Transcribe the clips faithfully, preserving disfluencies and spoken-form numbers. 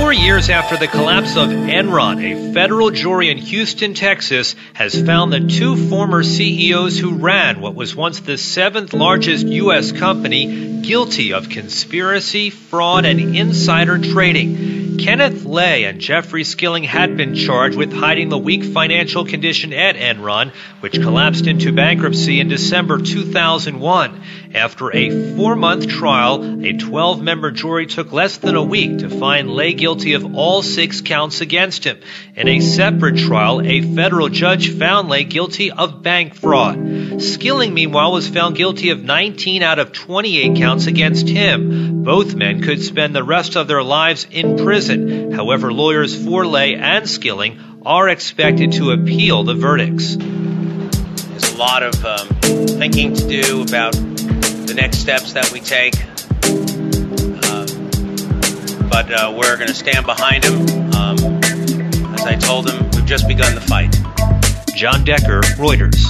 Four years after the collapse of Enron, a federal jury in Houston, Texas, has found the two former C E Os who ran what was once the seventh largest U S company guilty of conspiracy, fraud, and insider trading. Kenneth Lay and Jeffrey Skilling had been charged with hiding the weak financial condition at Enron, which collapsed into bankruptcy in December two thousand one. After a four-month trial, a twelve-member jury took less than a week to find Lay guilty of all six counts against him. In a separate trial, a federal judge found Lay guilty of bank fraud. Skilling, meanwhile, was found guilty of nineteen out of twenty-eight counts against him. Both men could spend the rest of their lives in prison. However, lawyers for Lay and Skilling are expected to appeal the verdicts. There's a lot of um, thinking to do about the next steps that we take. Uh, but uh, we're going to stand behind him. Um, as I told him, we've just begun the fight. John Decker, Reuters.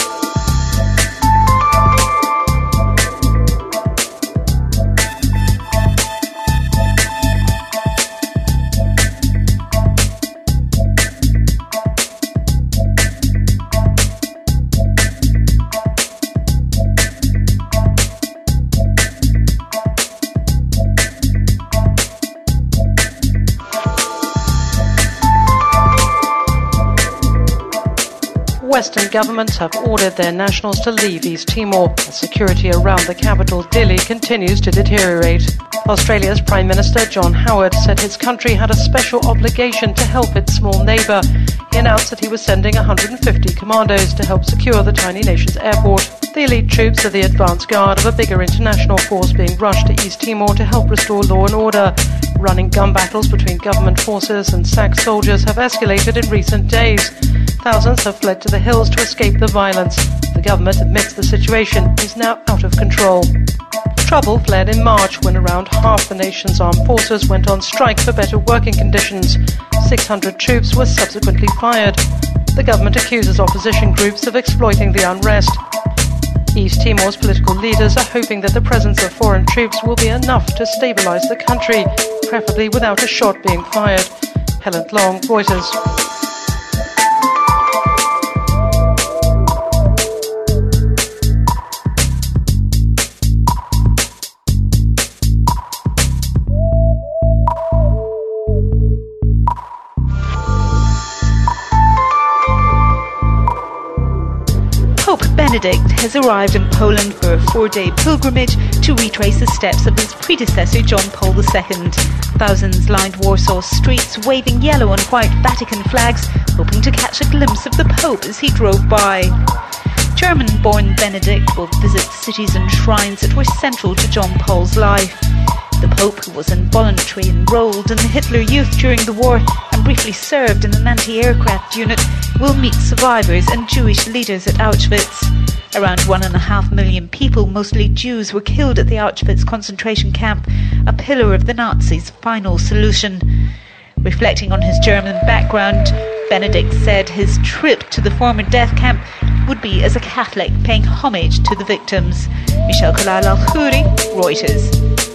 Western governments have ordered their nationals to leave East Timor as security around the capital, Dili, continues to deteriorate. Australia's Prime Minister John Howard said his country had a special obligation to help its small neighbour. He announced that he was sending one hundred fifty commandos to help secure the tiny nation's airport. The elite troops are the advance guard of a bigger international force being rushed to East Timor to help restore law and order. Running gun battles between government forces and S A C soldiers have escalated in recent days. Thousands have fled to the hills to escape the violence. The government admits the situation is now out of control. Trouble flared in March when around half the nation's armed forces went on strike for better working conditions. six hundred troops were subsequently fired. The government accuses opposition groups of exploiting the unrest. East Timor's political leaders are hoping that the presence of foreign troops will be enough to stabilize the country, preferably without a shot being fired. Helen Long, Reuters. Benedict has arrived in Poland for a four-day pilgrimage to retrace the steps of his predecessor John Paul the Second. Thousands lined Warsaw's streets, waving yellow and white Vatican flags, hoping to catch a glimpse of the Pope as he drove by. German-born Benedict will visit cities and shrines that were central to John Paul's life. The Pope, who was involuntarily enrolled in the Hitler Youth during the war and briefly served in an anti-aircraft unit, will meet survivors and Jewish leaders at Auschwitz. Around one and a half million people, mostly Jews, were killed at the Auschwitz concentration camp, a pillar of the Nazis' final solution. Reflecting on his German background, Benedict said his trip to the former death camp would be as a Catholic paying homage to the victims. Michelle Kalal-Al-Khoury, Reuters.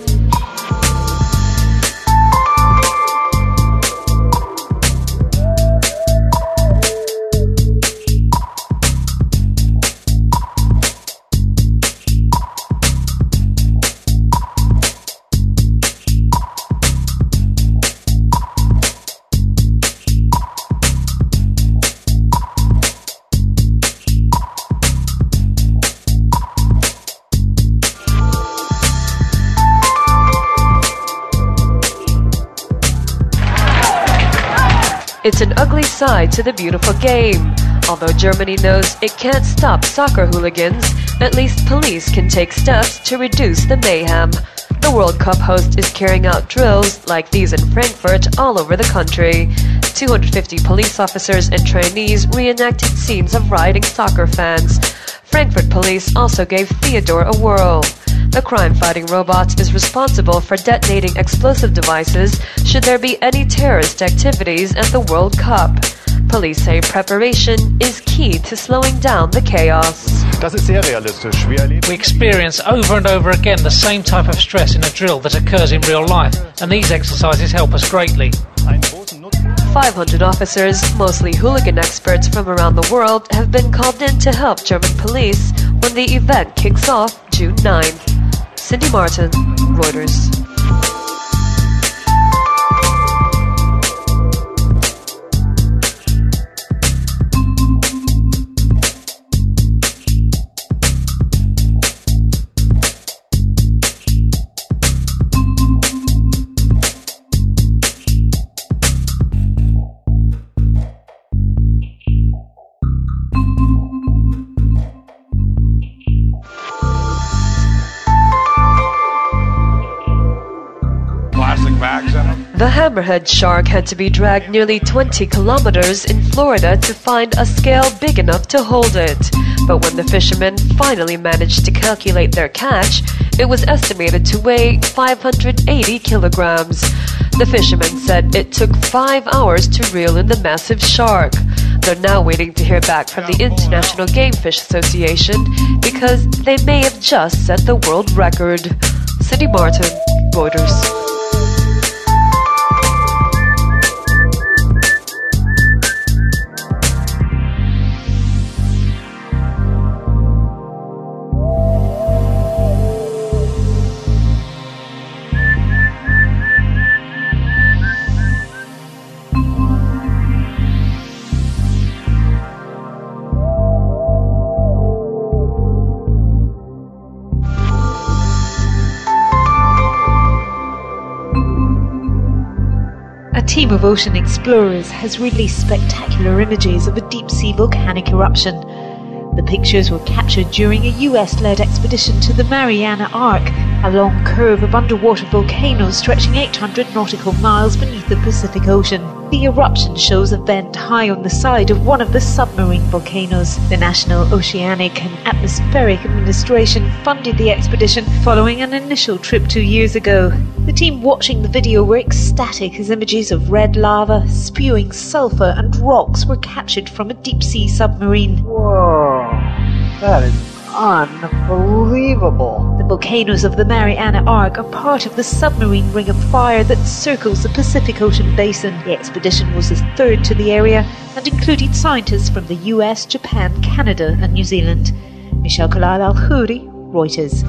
It's an ugly side to the beautiful game. Although Germany knows it can't stop soccer hooligans, at least police can take steps to reduce the mayhem. The World Cup host is carrying out drills like these in Frankfurt all over the country. two hundred fifty police officers and trainees reenacted scenes of rioting soccer fans. Frankfurt police also gave Theodore a whirl. The crime-fighting robot is responsible for detonating explosive devices should there be any terrorist activities at the World Cup. Police say preparation is key to slowing down the chaos. Das ist sehr realistisch. We experience over and over again the same type of stress in a drill that occurs in real life, and these exercises help us greatly. five hundred officers, mostly hooligan experts from around the world, have been called in to help German police when the event kicks off June ninth. Cindy Martin, Reuters. The hammerhead shark had to be dragged nearly twenty kilometers in Florida to find a scale big enough to hold it. But when the fishermen finally managed to calculate their catch, it was estimated to weigh five hundred eighty kilograms. The fishermen said it took five hours to reel in the massive shark. They're now waiting to hear back from the International Game Fish Association because they may have just set the world record. Cindy Martin, Reuters. A team of ocean explorers has released spectacular images of a deep-sea volcanic eruption. The pictures were captured during a U S-led expedition to the Mariana Arc, a long curve of underwater volcanoes stretching eight hundred nautical miles beneath the Pacific Ocean. The eruption shows a vent high on the side of one of the submarine volcanoes. The National Oceanic and Atmospheric Administration funded the expedition following an initial trip two years ago. The team watching the video were ecstatic as images of red lava, spewing sulfur and rocks were captured from a deep-sea submarine. Whoa, that is unbelievable. The volcanoes of the Mariana Arc are part of the submarine ring of fire that circles the Pacific Ocean basin. The expedition was the third to the area and included scientists from the U S, Japan, Canada and New Zealand. Michelle Kalal Al-Khouri, Reuters.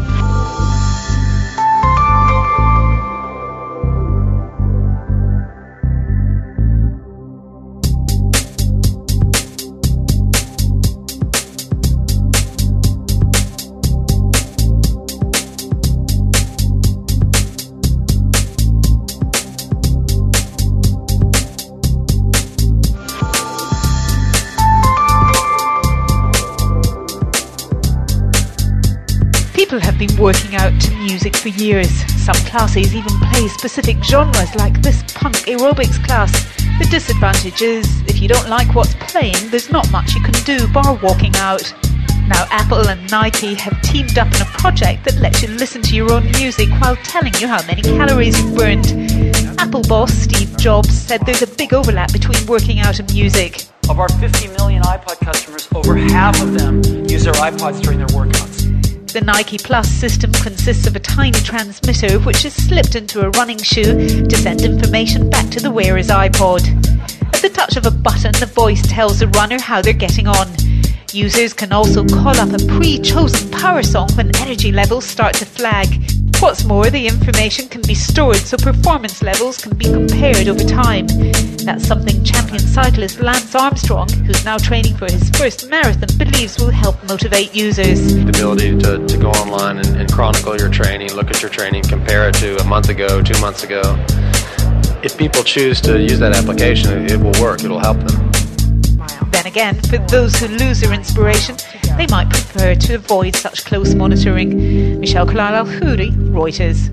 People have been working out to music for years. Some classes even play specific genres like this punk aerobics class. The disadvantage is, if you don't like what's playing, there's not much you can do bar walking out. Now Apple and Nike have teamed up in a project that lets you listen to your own music while telling you how many calories you've burned. Apple boss Steve Jobs said there's a big overlap between working out and music. Of our fifty million iPod customers, over half of them use their iPods during their workouts. The Nike Plus system consists of a tiny transmitter which is slipped into a running shoe to send information back to the wearer's iPod. At the touch of a button, the voice tells the runner how they're getting on. Users can also call up a pre-chosen power song when energy levels start to flag. What's more, the information can be stored so performance levels can be compared over time. That's something champion cyclist Lance Armstrong, who's now training for his first marathon, believes will help motivate users. The ability to, to go online and, and chronicle your training, look at your training, compare it to a month ago, two months ago. If people choose to use that application, it will work, it'll help them. Then again, for those who lose their inspiration, they might prefer to avoid such close monitoring. Michelle Kalal Al-Khouri, Reuters.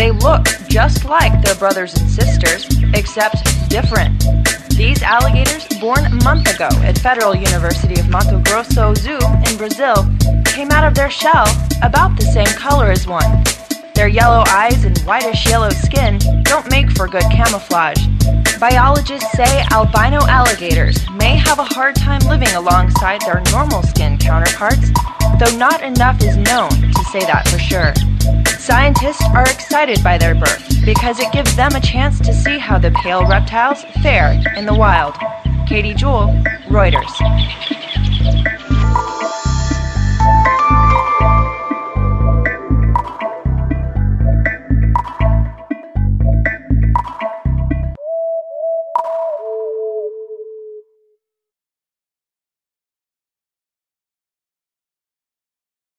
They look just like their brothers and sisters, except different. These alligators, born a month ago at Federal University of Mato Grosso Zoo in Brazil, came out of their shell about the same color as one. Their yellow eyes and whitish yellow skin don't make for good camouflage. Biologists say albino alligators may have a hard time living alongside their normal skin counterparts, though not enough is known to say that for sure. Scientists are excited by their birth because it gives them a chance to see how the pale reptiles fare in the wild. Katie Jewell, Reuters.